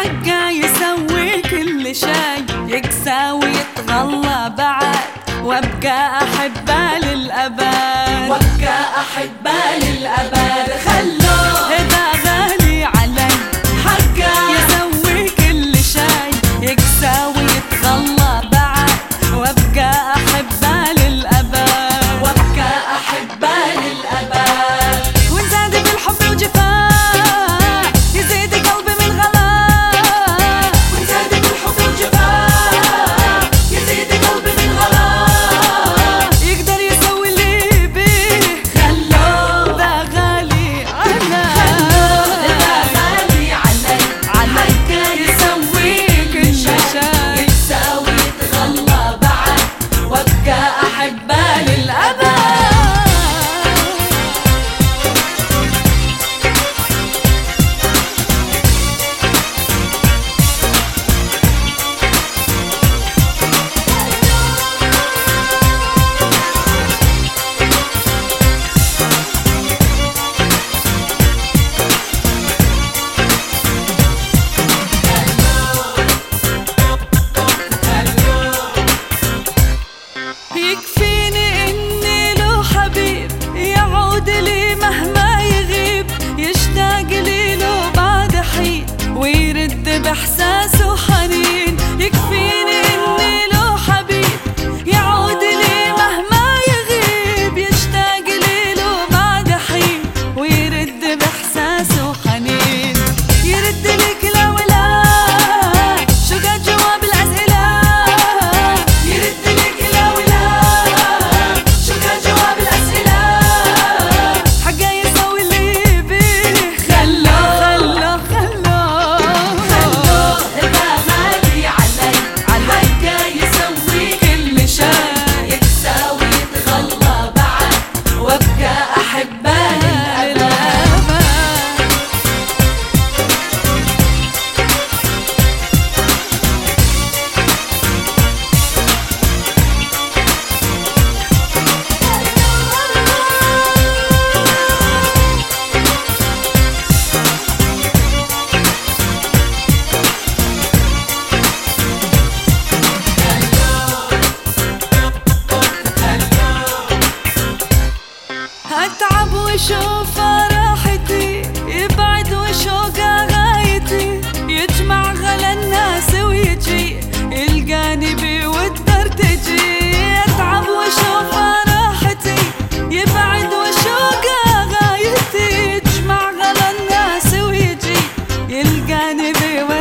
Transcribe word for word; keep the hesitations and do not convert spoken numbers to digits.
حقه يسوي كل شي، يقسى ويتغلى بعد، وابقى احبه للابد، وابقى احبه للابد. خلوه اذا غالي علي حقه يسوي كل شي، يقسى ويتغلى بعد، وابقى احبه للابد، وابقى احبه للابد. وان زاد بالحب وجفاه يزيد قلبي من غلاه، وان زاد بالحب وجفاه يزيد قلبي من غلاه. يقدر يسوي اللي بيه، خلوه ذا غالي علي، إذا غالي علي علي يسوي كل شي، يقسى ويتغلى بعد، وابقى احبه للابد. يكفيني اني له حبيب يعود لي مهما يغيب، يشتاق لي له بعد حين ويرد باحساسه حنين. يكفيني اني له حبيب يعود لي مهما يغيب، يشتاق لي له بعد حين ويرد باحساسه حنين. يرد لي كلا ولا شو قد جواب الاسئله، يرد لي كلا ولا شو كان جواب الاسئله. حقه يسوي اللي بيه، خلوه خلوه خلوه خلوه إذا غالي علي حقه يسوي كل شي، يقسى ويتغلى بعد، وابقى احبه للابد. اتعب واشوف راحتي، يبعد وشوقه غايتي، يجمع غلا الناس ويجي يلقاني بود ارتجي. اتعب واشوف راحتي، يبعد وشوقه غايتي، يجمع غلا الناس ويجي يلقاني بود